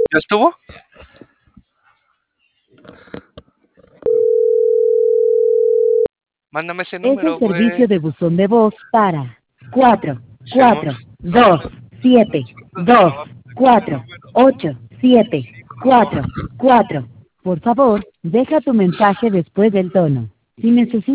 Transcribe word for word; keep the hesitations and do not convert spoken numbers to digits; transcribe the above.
¿Ya estuvo? Mándame ese Es el número, servicio güey. de buzón de voz para cuatro Simón. cuatro dos siete dos cuatro ocho siete cuatro cuatro. Por favor, deja tu mensaje después del tono. Si necesitas